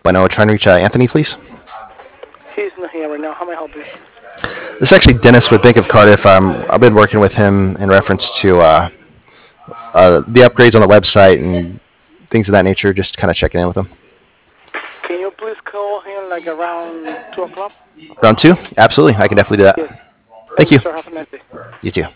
Bueno, try and reach Anthony, please. He's not here right now. How may I help you? This is actually Dennis with Bank of Cardiff. I've been working with him in reference to the upgrades on the website and things of that nature. Just kind of checking in with him. Can you please call him like around 2 o'clock? Round two? Absolutely. I can definitely do Yes. that. Thank Thank you, you. sir. Have a nice day. You too.